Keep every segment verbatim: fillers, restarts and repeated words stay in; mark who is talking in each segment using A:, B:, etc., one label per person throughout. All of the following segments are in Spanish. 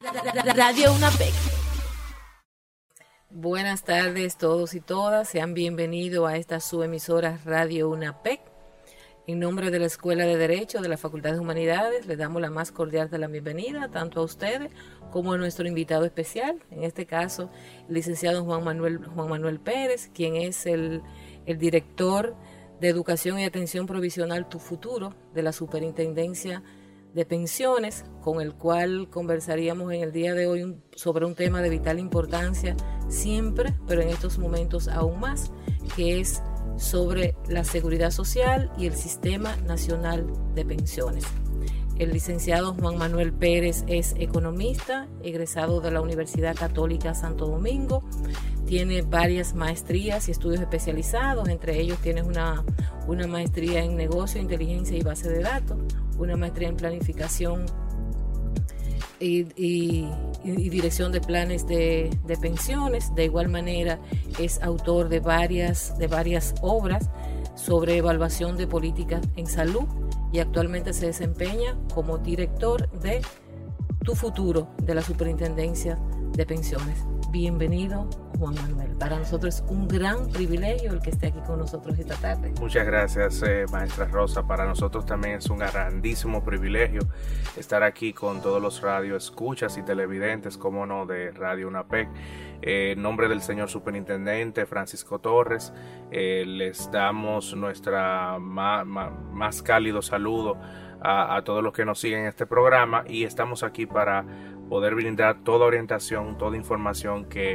A: Radio UNAPEC. Buenas tardes todos y todas, sean bienvenidos a esta su emisora Radio UNAPEC. En nombre de la Escuela de Derecho de la Facultad de Humanidades, les damos la más cordial de la bienvenida tanto a ustedes como a nuestro invitado especial, en este caso el licenciado Juan Manuel, Juan Manuel Pérez, quien es el, el director de Educación y Atención Provisional Tu Futuro de la Superintendencia de Pensiones, con el cual conversaríamos en el día de hoy un, sobre un tema de vital importancia siempre, pero en estos momentos aún más, que es sobre la seguridad social y el Sistema Nacional de Pensiones. El licenciado Juan Manuel Pérez es economista, egresado de la Universidad Católica Santo Domingo, tiene varias maestrías y estudios especializados, entre ellos tiene una, una maestría en negocio, inteligencia y base de datos, una maestría en planificación y, y, y dirección de planes de, de pensiones. De igual manera es autor de varias, de varias obras sobre evaluación de políticas en salud y actualmente se desempeña como director de Tu Futuro de la Superintendencia de Pensiones. Bienvenido, Juan Manuel. Para nosotros es un gran privilegio el que esté aquí con nosotros esta tarde.
B: Muchas gracias, eh, maestra Rosa. Para nosotros también es un grandísimo privilegio estar aquí con todos los radioescuchas y televidentes, como no, de Radio UNAPEC. Eh, en nombre del señor superintendente Francisco Torres, eh, les damos nuestra ma, ma, más cálido saludo a, a todos los que nos siguen en este programa, y estamos aquí para poder brindar toda orientación, toda información que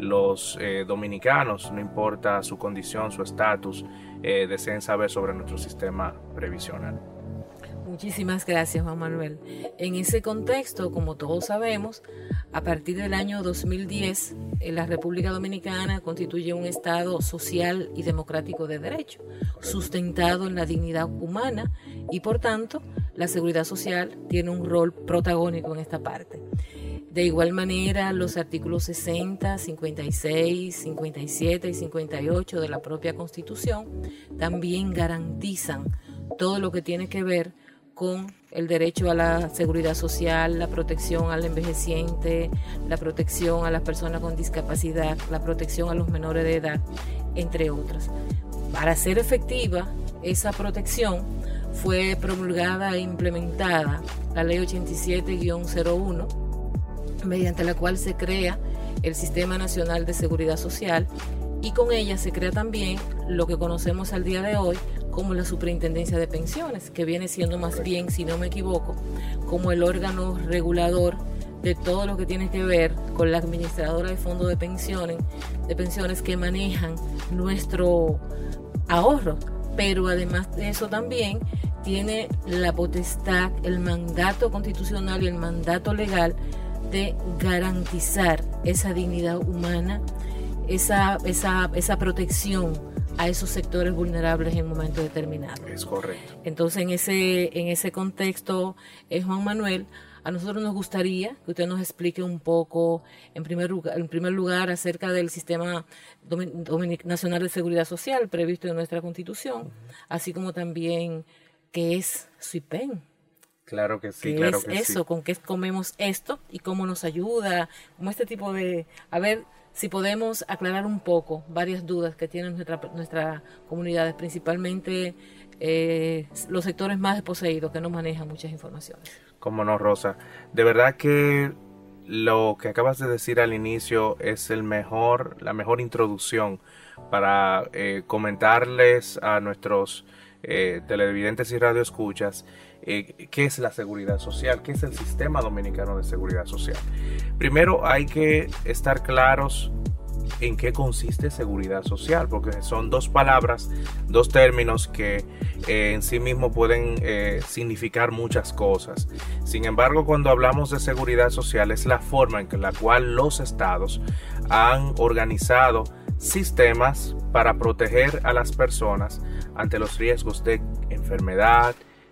B: los eh, dominicanos, no importa su condición, su estatus, eh, deseen saber sobre nuestro sistema previsional.
A: Muchísimas gracias, Juan Manuel. En ese contexto, como todos sabemos, a partir del año dos mil diez, la República Dominicana constituye un Estado social y democrático de derecho, sustentado en la dignidad humana, y por tanto, la seguridad social tiene un rol protagónico en esta parte. De igual manera, los artículos sesenta, cincuenta y seis, cincuenta y siete y cincuenta y ocho de la propia Constitución también garantizan todo lo que tiene que ver con el derecho a la seguridad social, la protección al envejeciente, la protección a las personas con discapacidad, la protección a los menores de edad, entre otras. Para ser efectiva esa protección, fue promulgada e implementada la Ley ochenta y siete guión cero uno, mediante la cual se crea el Sistema Nacional de Seguridad Social, y con ella se crea también lo que conocemos al día de hoy como la Superintendencia de Pensiones, que viene siendo más bien, si no me equivoco, como el órgano regulador de todo lo que tiene que ver con la administradora de fondos de pensiones, de pensiones que manejan nuestro ahorro. Pero además de eso también tiene la potestad, el mandato constitucional y el mandato legal de garantizar esa dignidad humana, esa, esa, esa protección a esos sectores vulnerables en momentos determinados.
B: Es correcto.
A: Entonces, en ese, en ese contexto, eh, Juan Manuel, a nosotros nos gustaría que usted nos explique un poco, en primer lugar, en primer lugar acerca del Sistema Domin- Nacional de Seguridad Social previsto en nuestra Constitución, uh-huh. así como también qué es SUIPEN.
B: Claro que sí,
A: ¿Qué
B: claro
A: es
B: que
A: eso?
B: sí.
A: ¿Con qué comemos esto? ¿Y cómo nos ayuda? Como este tipo de... A ver si podemos aclarar un poco varias dudas que tienen nuestra, nuestra comunidades, principalmente eh, los sectores más desposeídos que no manejan muchas informaciones.
B: Cómo no, Rosa. De verdad que lo que acabas de decir al inicio es el mejor, la mejor introducción para eh, comentarles a nuestros eh, televidentes y radioescuchas eh, qué es la seguridad social, qué es el Sistema Dominicano de Seguridad Social. Primero hay que estar claros en qué consiste seguridad social, porque son dos palabras, dos términos que eh, en sí mismos pueden eh, significar muchas cosas. Sin embargo, cuando hablamos de seguridad social es la forma en la cual los estados han organizado sistemas para proteger a las personas ante los riesgos de enfermedad,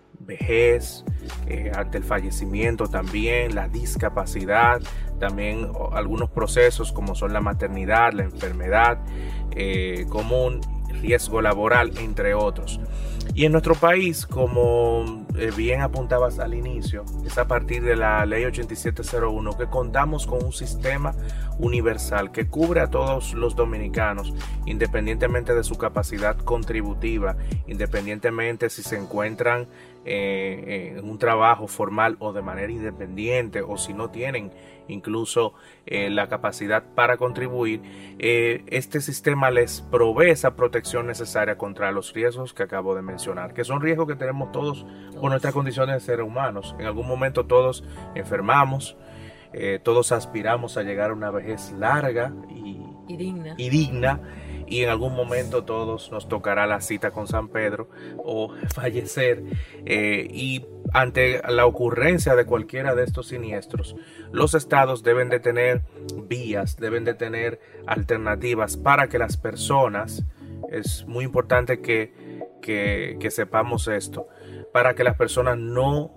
B: vejez, eh, ante el fallecimiento también, la discapacidad, también algunos procesos como son la maternidad, la enfermedad eh, común, riesgo laboral, entre otros. Y en nuestro país, como eh, bien apuntabas al inicio, es a partir de la ley ochenta y siete cero uno que contamos con un sistema universal que cubre a todos los dominicanos, independientemente de su capacidad contributiva, independientemente si se encuentran eh, en un trabajo formal o de manera independiente, o si no tienen incluso eh, la capacidad para contribuir. Eh, este sistema les provee esa protección necesaria contra los riesgos que acabo de mencionar, que son riesgos que tenemos todos por nuestras condiciones de seres humanos. En algún momento todos enfermamos, eh, todos aspiramos a llegar a una vejez larga y,
A: y digna.
B: y digna, y en algún momento todos nos tocará la cita con San Pedro o fallecer, eh, y ante la ocurrencia de cualquiera de estos siniestros, los estados deben de tener vías, deben de tener alternativas para que las personas, es muy importante que, que, que sepamos esto, para que las personas no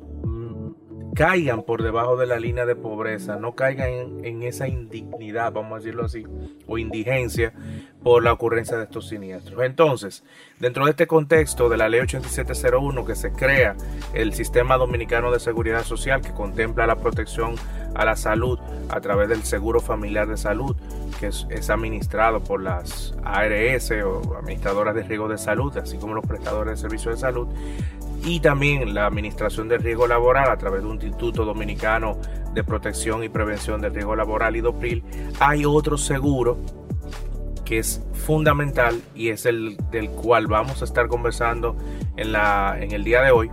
B: caigan por debajo de la línea de pobreza, no caigan en, en esa indignidad, vamos a decirlo así, o indigencia por la ocurrencia de estos siniestros. Entonces, dentro de este contexto de la ley ochenta y siete cero uno, que se crea el Sistema Dominicano de Seguridad Social, que contempla la protección a la salud a través del Seguro Familiar de Salud, que es, es administrado por las A R S o administradoras de riesgo de salud, así como los prestadores de servicios de salud, y también la Administración de Riesgo Laboral a través de un Instituto Dominicano de Protección y Prevención del Riesgo Laboral, IDOPRIL. Hay otro seguro que es fundamental y es el del cual vamos a estar conversando en, la, en el día de hoy,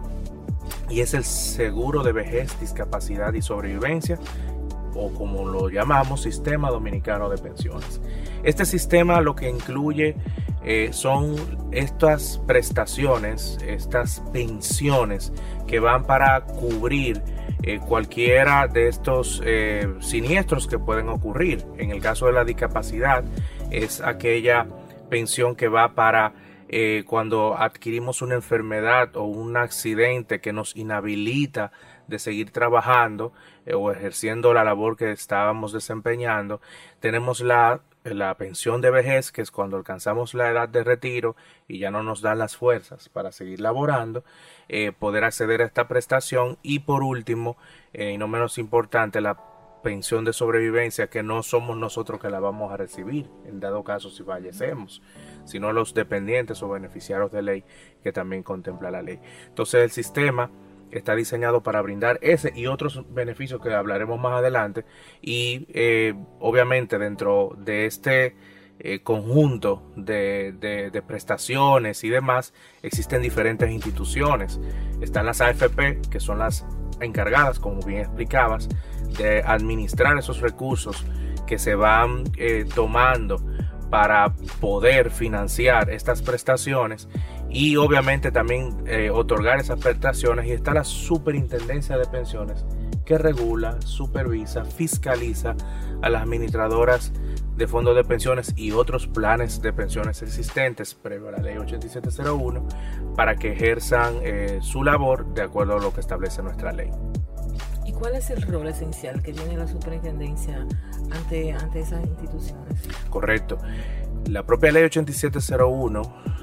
B: y es el seguro de vejez, discapacidad y sobrevivencia, o como lo llamamos, Sistema Dominicano de Pensiones. Este sistema lo que incluye eh, son estas prestaciones, estas pensiones que van para cubrir eh, cualquiera de estos eh, siniestros que pueden ocurrir. En el caso de la discapacidad, es aquella pensión que va para eh, cuando adquirimos una enfermedad o un accidente que nos inhabilita de seguir trabajando eh, o ejerciendo la labor que estábamos desempeñando. Tenemos la, la pensión de vejez, que es cuando alcanzamos la edad de retiro y ya no nos dan las fuerzas para seguir laborando, eh, poder acceder a esta prestación. Y por último, eh, y no menos importante, la pensión de sobrevivencia, que no somos nosotros que la vamos a recibir en dado caso si fallecemos, sino los dependientes o beneficiarios de ley, que también contempla la ley. Entonces el sistema está diseñado para brindar ese y otros beneficios que hablaremos más adelante, y eh, obviamente dentro de este eh, conjunto de, de, de prestaciones y demás existen diferentes instituciones. Están las A F P, que son las encargadas, como bien explicabas, de administrar esos recursos que se van eh, tomando para poder financiar estas prestaciones y obviamente también eh, otorgar esas prestaciones. Y está la Superintendencia de Pensiones, que regula, supervisa, fiscaliza a las administradoras de fondos de pensiones y otros planes de pensiones existentes previo a la ley ochenta y siete cero uno para que ejerzan eh, su labor de acuerdo a lo que establece nuestra ley.
A: ¿Y cuál es el rol esencial que tiene la superintendencia ante, ante esas instituciones?
B: Correcto. La propia ley ochenta y siete cero uno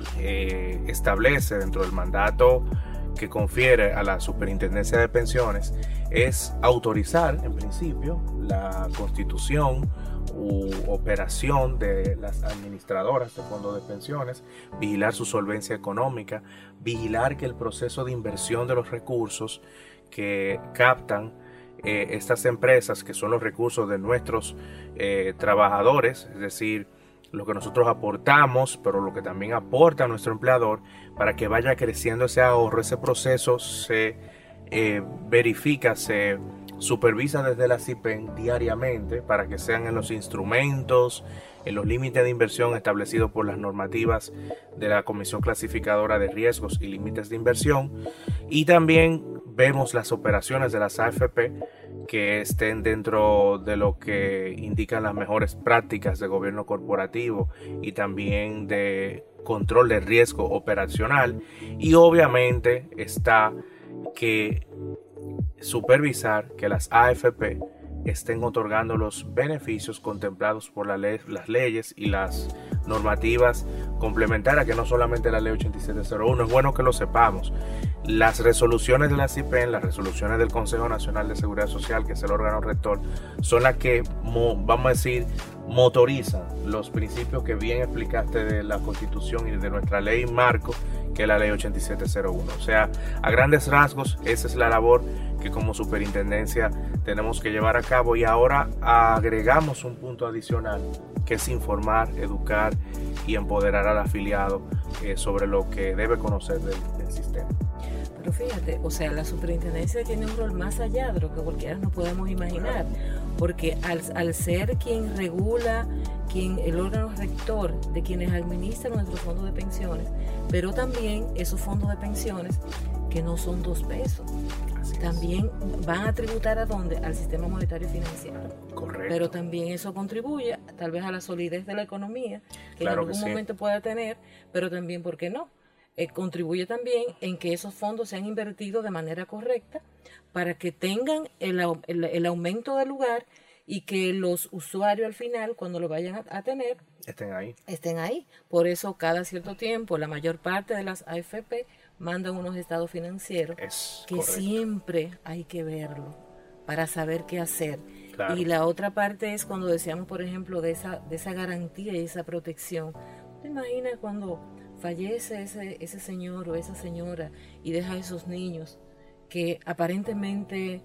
B: eh, establece dentro del mandato que confiere a la Superintendencia de Pensiones es autorizar en principio la constitución u operación de las administradoras de fondos de pensiones, vigilar su solvencia económica, vigilar que el proceso de inversión de los recursos que captan eh, estas empresas, que son los recursos de nuestros eh, trabajadores, es decir, lo que nosotros aportamos, pero lo que también aporta nuestro empleador, para que vaya creciendo ese ahorro. Ese proceso se eh, verifica, se supervisa desde la CIPEN diariamente para que sean en los instrumentos, en los límites de inversión establecidos por las normativas de la Comisión Clasificadora de Riesgos y Límites de Inversión. Y también vemos las operaciones de las A F P que estén dentro de lo que indican las mejores prácticas de gobierno corporativo y también de control de riesgo operacional. Y obviamente está que supervisar que las A F P estén otorgando los beneficios contemplados por la ley, las leyes y las normativas complementarias, que no solamente la ley ochenta y siete cero uno, es bueno que lo sepamos. Las resoluciones de la C I P E N, las resoluciones del Consejo Nacional de Seguridad Social, que es el órgano rector, son las que, vamos a decir, motorizan los principios que bien explicaste de la Constitución y de nuestra ley marco, que es la ley ochenta y siete cero uno. O sea, a grandes rasgos, esa es la labor que como superintendencia tenemos que llevar a cabo, y ahora agregamos un punto adicional, que es informar, educar y empoderar al afiliado eh, sobre lo que debe conocer del, del sistema.
A: Pero fíjate, o sea, la superintendencia tiene un rol más allá de lo que cualquiera nos podemos imaginar, porque al, al ser quien regula, quien el órgano rector de quienes administran nuestros fondos de pensiones, pero también esos fondos de pensiones que no son dos pesos, también van a tributar a dónde, al sistema monetario financiero.
B: Correcto.
A: Pero también eso contribuye tal vez a la solidez de la economía que
B: claro
A: en algún
B: que
A: momento
B: sí.
A: pueda tener, pero también, ¿por qué no? Eh, contribuye también en que esos fondos sean invertidos de manera correcta para que tengan el, el, el aumento de lugar y que los usuarios al final, cuando lo vayan a, a tener,
B: estén ahí.
A: estén ahí. Por eso cada cierto tiempo la mayor parte de las A F P mandan unos estados financieros
B: Es
A: que
B: correcto.
A: siempre hay que verlo para saber qué hacer.
B: Claro.
A: Y la otra parte es cuando decíamos, por ejemplo, de esa, de esa garantía y esa protección. ¿Te imaginas cuando fallece ese, ese señor o esa señora y deja a esos niños que aparentemente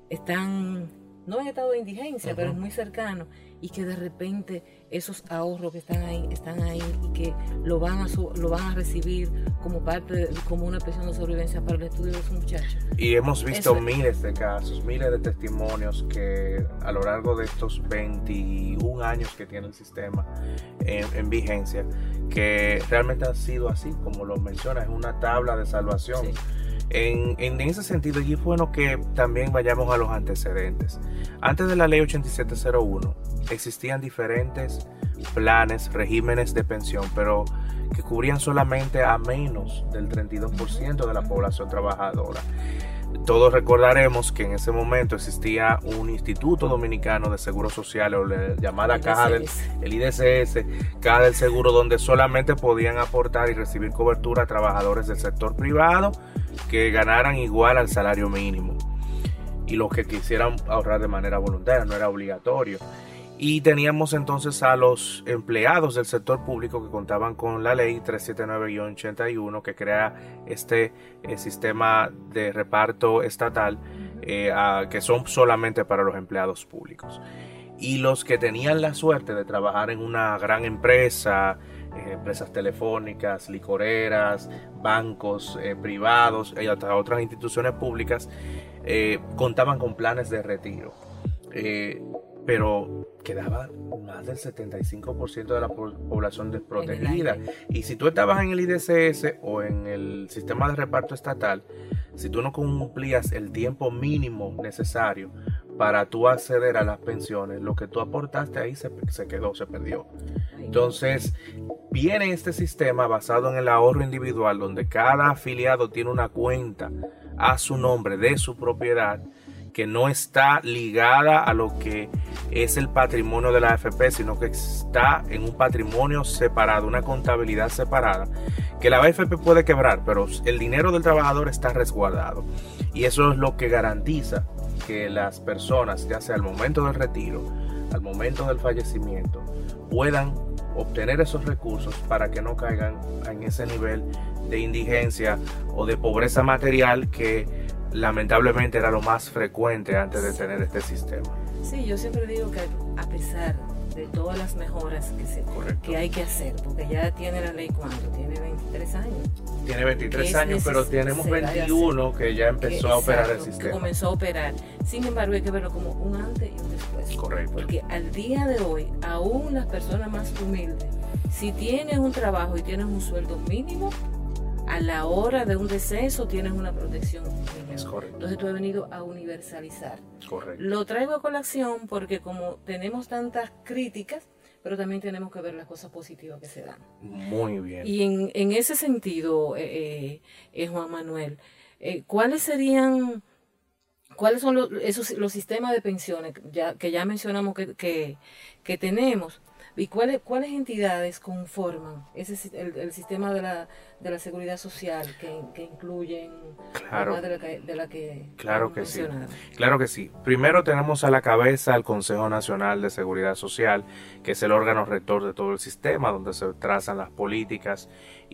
A: están, no en estado de indigencia, uh-huh. pero es muy cercano, y que de repente esos ahorros que están ahí, están ahí y que lo van a, su, lo van a recibir como parte, de, como una pensión de sobrevivencia para el estudio de esos muchachos?
B: Y hemos visto
A: Eso,
B: miles de casos, miles de testimonios que a lo largo de estos veintiún años que tiene el sistema en, en vigencia, que realmente ha sido así, como lo menciona, es una tabla de salvación. Sí. En, en ese sentido, y es bueno que también vayamos a los antecedentes. Antes de la ley ochenta y siete cero uno existían diferentes planes, regímenes de pensión, pero que cubrían solamente a menos del treinta y dos por ciento de la población trabajadora. Todos recordaremos que en ese momento existía un Instituto Dominicano de Seguro Social, o la llamada Caja del el I D C S, Caja del Seguro, donde solamente podían aportar y recibir cobertura a trabajadores del sector privado que ganaran igual al salario mínimo, y los que quisieran ahorrar de manera voluntaria, no era obligatorio. Y teníamos entonces a los empleados del sector público que contaban con la ley trescientos setenta y nueve guion ochenta y uno, que crea este eh, sistema de reparto estatal eh, a, que son solamente para los empleados públicos. Y los que tenían la suerte de trabajar en una gran empresa, eh, empresas telefónicas, licoreras, bancos eh, privados y hasta otras instituciones públicas, eh, contaban con planes de retiro. Eh, pero quedaba más del setenta y cinco por ciento de la población desprotegida. Y si tú estabas en el I D C S o en el sistema de reparto estatal, si tú no cumplías el tiempo mínimo necesario para tú acceder a las pensiones, lo que tú aportaste ahí se, se quedó, se perdió. Entonces, viene este sistema basado en el ahorro individual, donde cada afiliado tiene una cuenta a su nombre de su propiedad, que no está ligada a lo que es el patrimonio de la A F P, sino que está en un patrimonio separado, una contabilidad separada, que la A F P puede quebrar, pero el dinero del trabajador está resguardado. Y eso es lo que garantiza que las personas, ya sea al momento del retiro, al momento del fallecimiento, puedan obtener esos recursos para que no caigan en ese nivel de indigencia o de pobreza material que lamentablemente era lo más frecuente antes de tener este sistema.
A: Sí, yo siempre digo que a pesar de todas las mejoras que, se, que hay que hacer, porque ya tiene la ley, ¿cuánto? Tiene veintitrés años.
B: Tiene veintitrés años, pero tenemos veintiuno que ya empezó que, a operar exacto, el sistema.
A: Que comenzó a operar. Sin embargo, hay que verlo como un antes y un después.
B: Correcto.
A: Porque al día de hoy, aún las personas más humildes, si tienes un trabajo y tienes un sueldo mínimo, a la hora de un deceso tienes una protección mínima.
B: Es correcto.
A: Entonces tú has venido a universalizar.
B: Correcto.
A: Lo traigo a colación porque como tenemos tantas críticas, pero también tenemos que ver las cosas positivas que se dan.
B: Muy bien.
A: Y en, en ese sentido, eh, eh, Juan Manuel, eh, ¿cuáles serían ¿cuáles son los, esos, los sistemas de pensiones ya, que ya mencionamos que, que, que tenemos? ¿Y cuáles, cuáles entidades conforman ese, el, el sistema de la, de la seguridad social que, que incluyen
B: claro,
A: de la que, de la que
B: claro que sí, claro que sí. Primero tenemos a la cabeza el Consejo Nacional de Seguridad Social, que es el órgano rector de todo el sistema, donde se trazan las políticas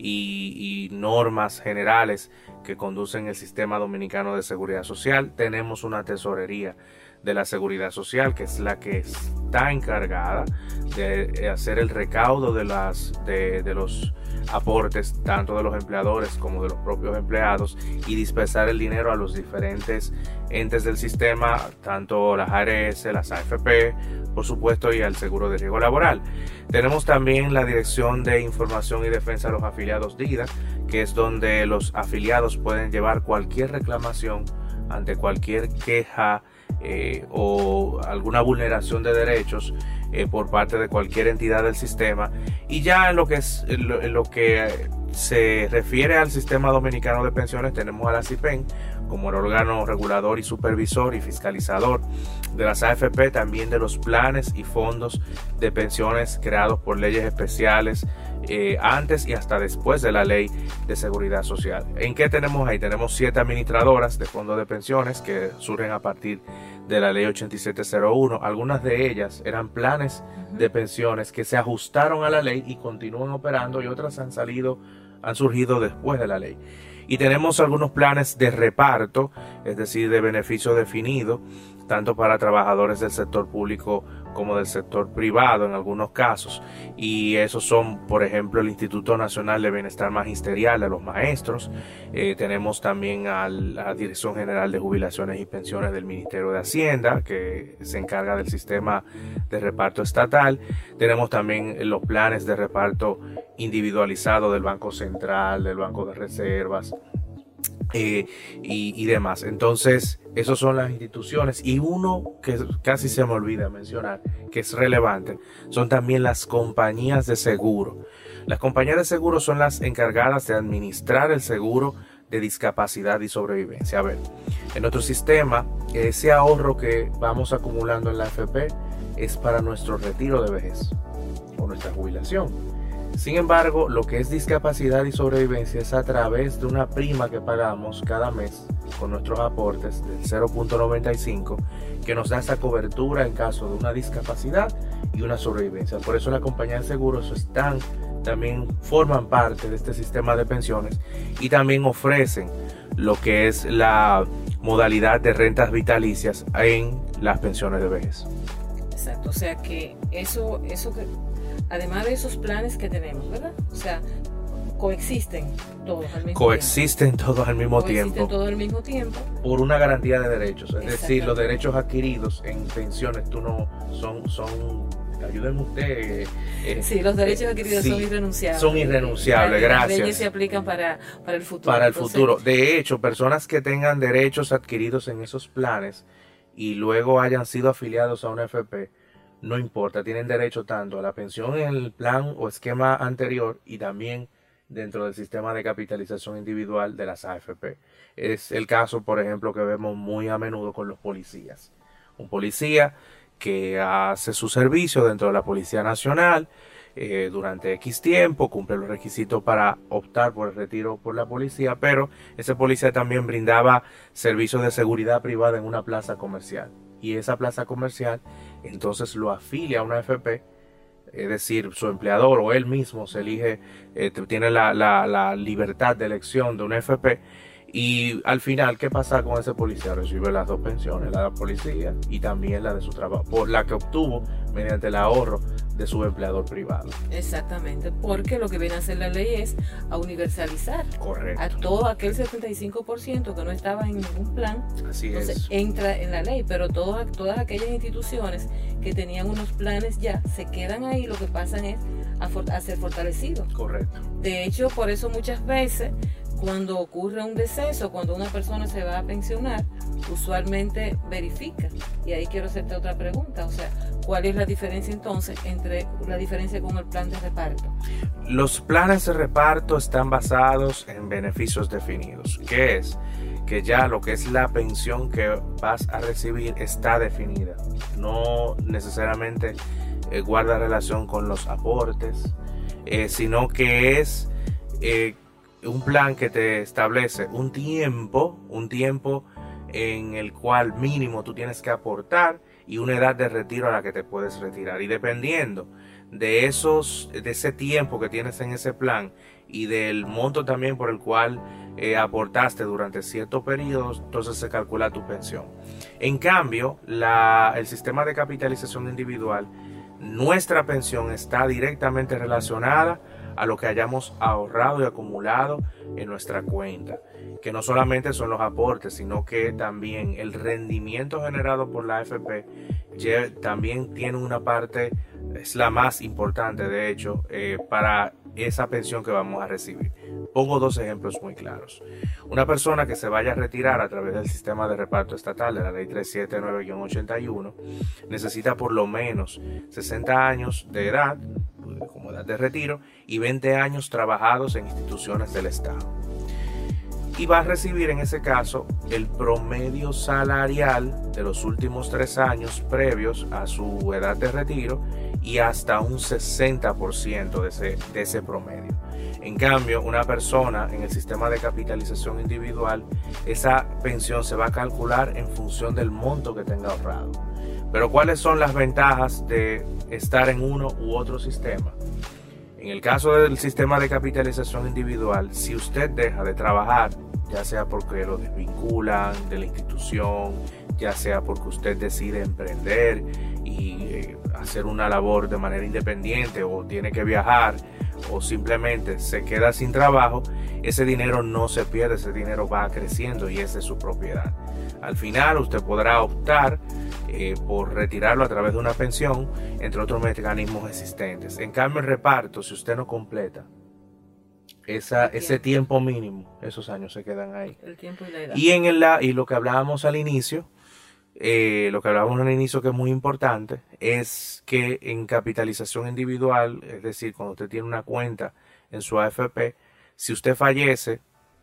B: y, y normas generales que conducen el sistema dominicano de seguridad social. Tenemos una tesorería de la seguridad social, que es la que está encargada de hacer el recaudo de las de, de los aportes tanto de los empleadores como de los propios empleados y dispersar el dinero a los diferentes entes del sistema, tanto las A R S, las A F P, por supuesto, y al seguro de riesgo laboral. Tenemos también la Dirección de Información y Defensa de los Afiliados DIDA, que es donde los afiliados pueden llevar cualquier reclamación ante cualquier queja Eh, o alguna vulneración de derechos eh, por parte de cualquier entidad del sistema. Y ya en lo que es en lo, en lo que se refiere al sistema dominicano de pensiones, tenemos a la CIPEN como el órgano regulador y supervisor y fiscalizador de las A F P, también de los planes y fondos de pensiones creados por leyes especiales eh, antes y hasta después de la ley de seguridad social. ¿En qué tenemos ahí? Tenemos siete administradoras de fondos de pensiones que surgen a partir de la ley ochenta y siete cero uno. Algunas de ellas eran planes de pensiones que se ajustaron a la ley y continúan operando, y otras han salido, han surgido después de la ley. Y tenemos algunos planes de reparto, es decir, de beneficio definido, tanto para trabajadores del sector público como del sector privado en algunos casos. Y esos son, por ejemplo, el Instituto Nacional de Bienestar Magisterial de los Maestros. Eh, tenemos también a la Dirección General de Jubilaciones y Pensiones del Ministerio de Hacienda, que se encarga del sistema de reparto estatal. Tenemos también los planes de reparto individualizado del Banco Central, del Banco de Reservas, Eh, y, y demás. Entonces, esas son las instituciones. Y uno que casi se me olvida mencionar, que es relevante, son también las compañías de seguro. Las compañías de seguro son las encargadas de administrar el seguro de discapacidad y sobrevivencia. A ver, en nuestro sistema, ese ahorro que vamos acumulando en la A F P es para nuestro retiro de vejez o nuestra jubilación. Sin embargo, lo que es discapacidad y sobrevivencia es a través de una prima que pagamos cada mes con nuestros aportes del cero punto noventa y cinco, que nos da esa cobertura en caso de una discapacidad y una sobrevivencia. Por eso las compañías de seguros están, también forman parte de este sistema de pensiones y también ofrecen lo que es la modalidad de rentas vitalicias en las pensiones de vejez.
A: Exacto, o sea que eso, eso que... además de esos planes que tenemos, ¿verdad? O sea, coexisten todos al mismo
B: coexisten
A: tiempo.
B: todos al mismo
A: coexisten
B: tiempo.
A: todos al mismo tiempo.
B: Por una garantía de derechos. Es decir, los derechos adquiridos en pensiones, tú no son, son, ayúdenme usted. Eh,
A: sí, los derechos adquiridos
B: sí,
A: son irrenunciables.
B: Son irrenunciables,
A: las,
B: gracias.
A: Las leyes se aplican para, para el futuro.
B: Para el
A: Entonces,
B: futuro. De hecho, personas que tengan derechos adquiridos en esos planes y luego hayan sido afiliados a una A F P, no importa, tienen derecho tanto a la pensión en el plan o esquema anterior y también dentro del sistema de capitalización individual de las A F P. Es el caso, por ejemplo, que vemos muy a menudo con los policías. Un policía que hace su servicio dentro de la Policía Nacional eh, durante X tiempo, cumple los requisitos para optar por el retiro por la policía, pero ese policía también brindaba servicios de seguridad privada en una plaza comercial. Y esa plaza comercial entonces lo afilia a una A F P, es decir, su empleador o él mismo se elige, eh, tiene la, la, la libertad de elección de una A F P. Y al final, ¿qué pasa con ese policía? Recibe las dos pensiones, la de la policía y también la de su trabajo, por la que obtuvo mediante el ahorro de su empleador privado.
A: Exactamente, porque lo que viene a hacer la ley es a universalizar.
B: Correcto.
A: A todo aquel setenta y cinco por ciento que no estaba en ningún plan.
B: Así
A: entonces
B: es.
A: Entra en la ley, pero todas, todas aquellas instituciones que tenían unos planes ya se quedan ahí, lo que pasan es a, for, a ser fortalecidos.
B: Correcto.
A: De hecho, por eso muchas veces cuando ocurre un deceso, cuando una persona se va a pensionar, usualmente verifica. Y ahí quiero hacerte otra pregunta, o sea, ¿cuál es la diferencia entonces entre la diferencia con el plan de reparto?
B: Los planes de reparto están basados en beneficios definidos. ¿Qué es? que ya lo que es la pensión que vas a recibir está definida. No necesariamente eh, guarda relación con los aportes, eh, sino que es eh, un plan que te establece un tiempo, un tiempo en el cual mínimo tú tienes que aportar y una edad de retiro a la que te puedes retirar. Y dependiendo de esos, de ese tiempo que tienes en ese plan y del monto también por el cual eh, aportaste durante ciertos periodos, entonces se calcula tu pensión. En cambio, la, el sistema de capitalización individual, nuestra pensión está directamente relacionada a lo que hayamos ahorrado y acumulado en nuestra cuenta, que no solamente son los aportes, sino que también el rendimiento generado por la A F P también tiene una parte, es la más importante de hecho, eh, para esa pensión que vamos a recibir. Pongo dos ejemplos muy claros. Una persona que se vaya a retirar a través del sistema de reparto estatal de la ley trescientos setenta y nueve guion ochenta y uno necesita por lo menos sesenta años de edad como edad de retiro y veinte años trabajados en instituciones del Estado. Y va a recibir en ese caso el promedio salarial de los últimos tres años previos a su edad de retiro y hasta un sesenta por ciento de ese, de ese promedio. En cambio, una persona en el sistema de capitalización individual, esa pensión se va a calcular en función del monto que tenga ahorrado. Pero ¿cuáles son las ventajas de estar en uno u otro sistema? En el caso del sistema de capitalización individual, si usted deja de trabajar, ya sea porque lo desvinculan de la institución, ya sea porque usted decide emprender y eh, hacer una labor de manera independiente, o tiene que viajar, o simplemente se queda sin trabajo, ese dinero no se pierde, ese dinero va creciendo y esa es su propiedad. Al final usted podrá optar eh, por retirarlo a través de una pensión, entre otros mecanismos existentes. En cambio, el reparto, si usted no completa esa, ese tiempo mínimo, esos años se quedan ahí.
A: El tiempo y la edad.
B: Y, en el, y lo que hablábamos al inicio, eh, lo que hablábamos al inicio que es muy importante, es que en capitalización individual, es decir, cuando usted tiene una cuenta en su A F P, si usted fallece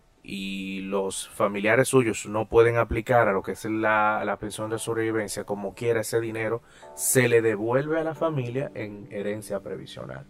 B: y los familiares suyos no pueden aplicar a lo que es la, la pensión de sobrevivencia, como quiera, ese dinero se le devuelve a la familia en herencia previsional.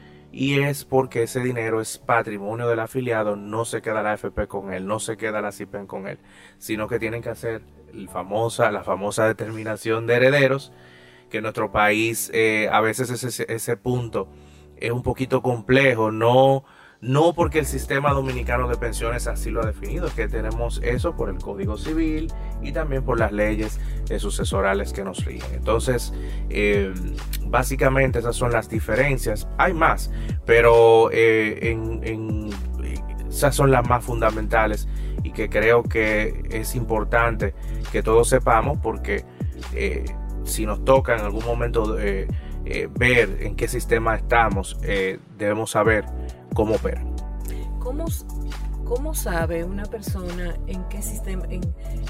B: Y es porque ese dinero es patrimonio del afiliado, no se queda la A F P con él, no se queda la CIPEN con él, sino que tienen que hacer el famosa, la famosa determinación de herederos, que en nuestro país eh, a veces ese, ese punto es un poquito complejo, no... No porque el sistema dominicano de pensiones así lo ha definido, es que tenemos eso por el Código Civil y también por las leyes eh, sucesorales que nos rigen. Entonces, eh, básicamente esas son las diferencias. Hay más, pero eh, en, en, esas son las más fundamentales y que creo que es importante que todos sepamos, porque eh, si nos toca en algún momento eh, eh, ver en qué sistema estamos, eh, debemos saber cómo opera.
A: ¿Cómo, ¿Cómo sabe una persona en qué sistema en,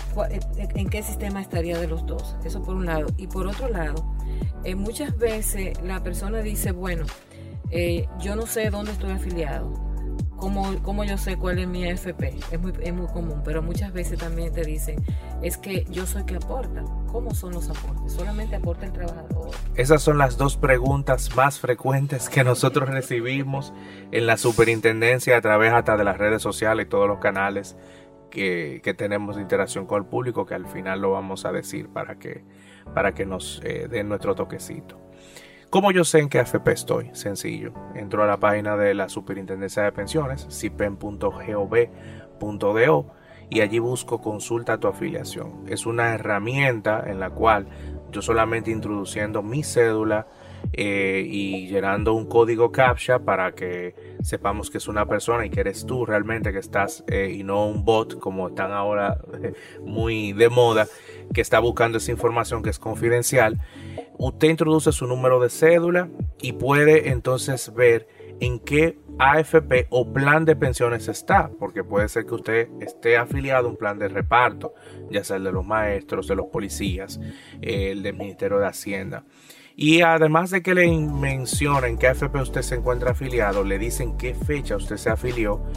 A: en qué sistema estaría de los dos? Eso por un lado. Y por otro lado, eh, muchas veces la persona dice, bueno, eh, yo no sé dónde estoy afiliado. ¿Cómo, cómo yo sé cuál es mi A F P? Es muy, es muy común, pero muchas veces también te dicen, es que yo soy que aporta. ¿Cómo son los aportes? ¿Solamente aporta el trabajador?
B: Esas son las dos preguntas más frecuentes que nosotros recibimos en la superintendencia a través hasta de las redes sociales y todos los canales que, que tenemos de interacción con el público, que al final lo vamos a decir para que, para que nos eh, den nuestro toquecito. ¿Cómo yo sé en qué A F P estoy? Sencillo. Entro a la página de la Superintendencia de Pensiones, cipen punto gov punto do, y allí busco consulta tu afiliación. Es una herramienta en la cual yo solamente introduciendo mi cédula eh, y llenando un código captcha para que sepamos que es una persona y que eres tú realmente que estás eh, y no un bot como están ahora eh, muy de moda, que está buscando esa información que es confidencial. Usted introduce su número de cédula y puede entonces ver en qué A F P o plan de pensiones está, porque puede ser que usted esté afiliado a un plan de reparto, ya sea el de los maestros, de los policías, el del Ministerio de Hacienda. Y además de que le mencionen qué A F P usted se encuentra afiliado, le dicen qué fecha usted se afilió.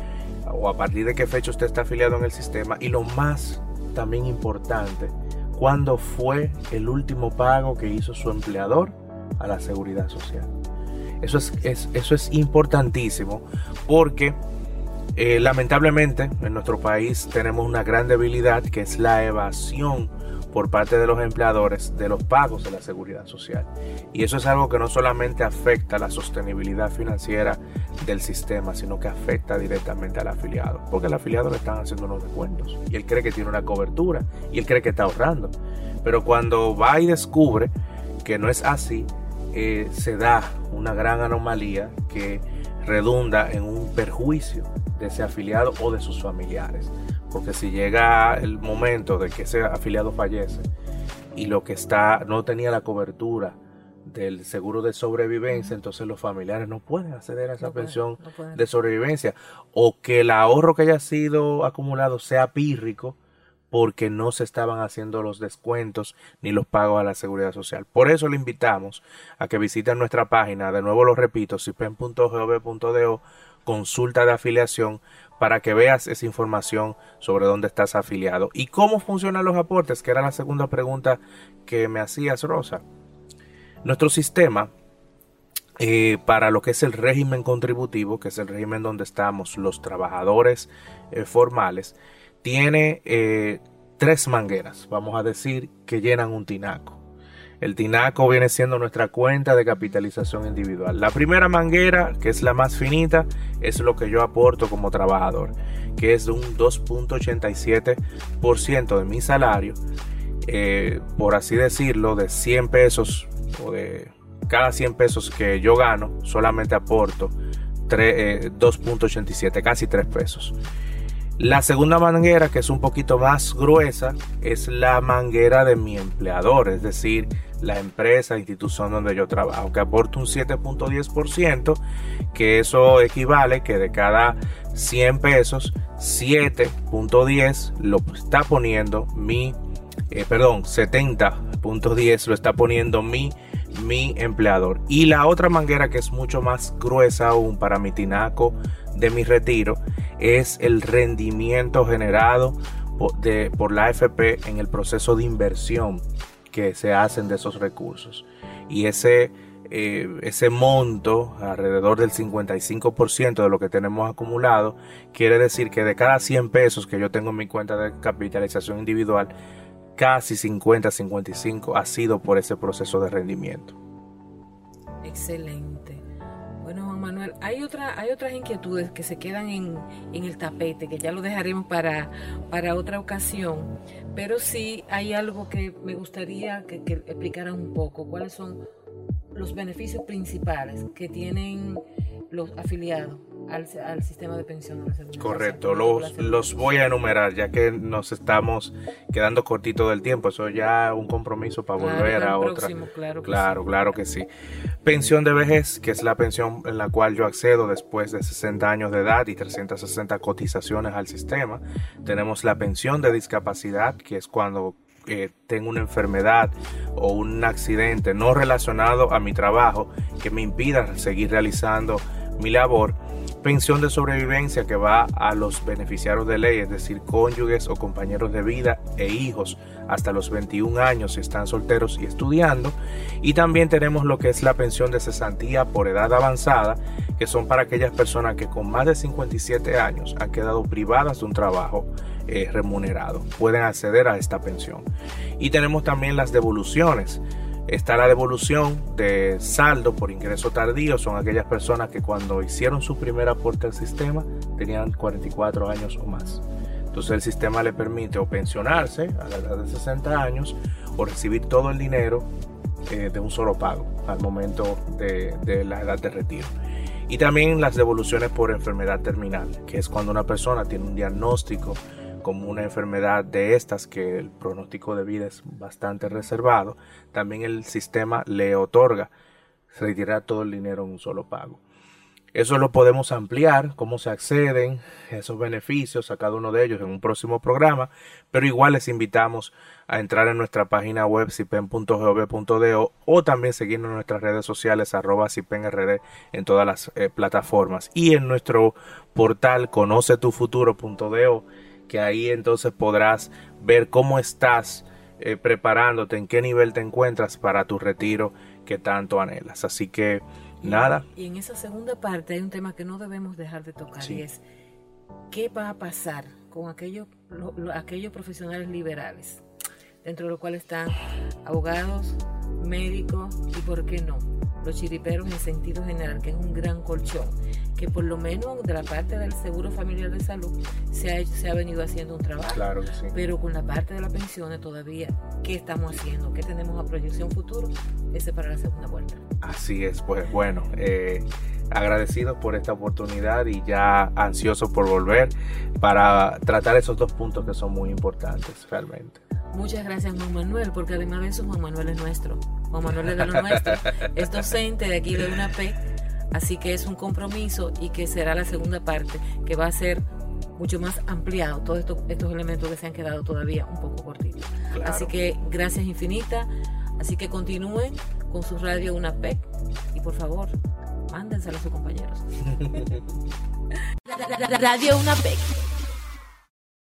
B: o a partir de qué fecha usted está afiliado en el sistema, y lo más también importante, cuándo fue el último pago que hizo su empleador a la seguridad social. Eso es, es, eso es importantísimo porque eh, lamentablemente en nuestro país tenemos una gran debilidad, que es la evasión por parte de los empleadores de los pagos de la seguridad social. Y eso es algo que no solamente afecta la sostenibilidad financiera del sistema, sino que afecta directamente al afiliado, porque al afiliado le están haciendo unos descuentos y él cree que tiene una cobertura y él cree que está ahorrando, pero cuando va y descubre que no es así, eh, se da una gran anomalía que redunda en un perjuicio de ese afiliado o de sus familiares. Porque si llega el momento de que ese afiliado fallece y lo que está no tenía la cobertura del seguro de sobrevivencia, entonces los familiares no pueden acceder a esa no pensión pueden, no de sobrevivencia, o que el ahorro que haya sido acumulado sea pírrico porque no se estaban haciendo los descuentos ni los pagos a la seguridad social. Por eso le invitamos a que visiten nuestra página, de nuevo lo repito, sipen punto gov punto do, consulta de afiliación, para que veas esa información sobre dónde estás afiliado y cómo funcionan los aportes, que era la segunda pregunta que me hacías, Rosa. Nuestro sistema, eh, para lo que es el régimen contributivo, que es el régimen donde estamos los trabajadores eh, formales, tiene eh, tres mangueras, vamos a decir, que llenan un tinaco. El tinaco viene siendo nuestra cuenta de capitalización individual. La primera manguera, que es la más finita, es lo que yo aporto como trabajador, que es de un dos punto ochenta y siete por ciento de mi salario, eh, por así decirlo, de cien pesos, o de cada cien pesos que yo gano, solamente aporto eh, dos punto ochenta y siete, casi tres pesos. La segunda manguera, que es un poquito más gruesa, es la manguera de mi empleador, es decir, la empresa, institución donde yo trabajo, que aporta un siete punto diez por ciento, que eso equivale que de cada cien pesos, siete punto diez lo está poniendo mi, eh, perdón, setenta punto diez lo está poniendo mi, mi empleador. Y la otra manguera, que es mucho más gruesa aún para mi tinaco de mi retiro, es el rendimiento generado por, de, por la A F P en el proceso de inversión que se hacen de esos recursos. Y ese, eh, ese monto, alrededor del cincuenta y cinco por ciento de lo que tenemos acumulado, quiere decir que de cada cien pesos que yo tengo en mi cuenta de capitalización individual, casi cincuenta a cincuenta y cinco ha sido por ese proceso de rendimiento.
A: Excelente. Bueno, Juan Manuel, hay otra, hay otras inquietudes que se quedan en, en el tapete, que ya lo dejaremos para, para otra ocasión, pero sí hay algo que me gustaría que, que explicaran un poco. ¿Cuáles son los beneficios principales que tienen los afiliados al, al sistema de pensión de la seguridad?
B: Correcto, los, los voy a enumerar ya que nos estamos quedando cortito del tiempo. Eso ya un compromiso para
A: claro,
B: volver a otra.
A: Próximo, claro, que
B: claro,
A: sí.
B: claro que sí. Pensión de vejez, que es la pensión en la cual yo accedo después de sesenta años de edad y trescientas sesenta cotizaciones al sistema. Tenemos la pensión de discapacidad, que es cuando eh, tengo una enfermedad o un accidente no relacionado a mi trabajo que me impida seguir realizando mi labor. Pensión de sobrevivencia, que va a los beneficiarios de ley, es decir, cónyuges o compañeros de vida e hijos hasta los veintiún años si están solteros y estudiando. Y también tenemos lo que es la pensión de cesantía por edad avanzada, que son para aquellas personas que con más de cincuenta y siete años han quedado privadas de un trabajo eh, remunerado. Pueden acceder a esta pensión. Y tenemos también las devoluciones. Está la devolución de saldo por ingreso tardío, son aquellas personas que cuando hicieron su primer aporte al sistema tenían cuarenta y cuatro años o más. Entonces el sistema le permite o pensionarse a la edad de sesenta años o recibir todo el dinero eh, de un solo pago al momento de, de la edad de retiro. Y también las devoluciones por enfermedad terminal, que es cuando una persona tiene un diagnóstico como una enfermedad de estas que el pronóstico de vida es bastante reservado. También el sistema le otorga retirar todo el dinero en un solo pago. Eso lo podemos ampliar, cómo se acceden a esos beneficios a cada uno de ellos en un próximo programa, pero igual les invitamos a entrar en nuestra página web sipen punto gov punto do o también seguirnos en nuestras redes sociales arroba sipenrd en todas las eh, plataformas y en nuestro portal conoce tu futuro punto do, que ahí entonces podrás ver cómo estás eh, preparándote, en qué nivel te encuentras para tu retiro que tanto anhelas. Así que
A: Y,
B: nada.
A: Y en esa segunda parte hay un tema que no debemos dejar de tocar, sí. Y es qué va a pasar con aquellos, lo, lo, aquellos profesionales liberales, dentro de los cuales están abogados, médicos y, ¿por qué no?, los chiriperos en sentido general, que es un gran colchón, que por lo menos de la parte del Seguro Familiar de Salud se ha, hecho, se ha venido haciendo un trabajo.
B: Claro que sí.
A: Pero con la parte de las pensiones todavía, ¿qué estamos haciendo? ¿Qué tenemos a proyección futuro? Ese para la segunda vuelta.
B: Así es, pues bueno, eh, agradecidos por esta oportunidad y ya ansiosos por volver para tratar esos dos puntos que son muy importantes realmente.
A: Muchas gracias, Juan Manuel, porque además de eso, Juan Manuel es nuestro. Juan Manuel es de lo nuestro, es docente de aquí de UNAPEC, así que es un compromiso y que será la segunda parte, que va a ser mucho más ampliado, todos estos, estos elementos que se han quedado todavía un poco cortitos. Claro. Así que gracias infinitas, así que continúen con su radio UNAPEC y por favor, mándenselo a sus compañeros.
C: Radio UNAPEC.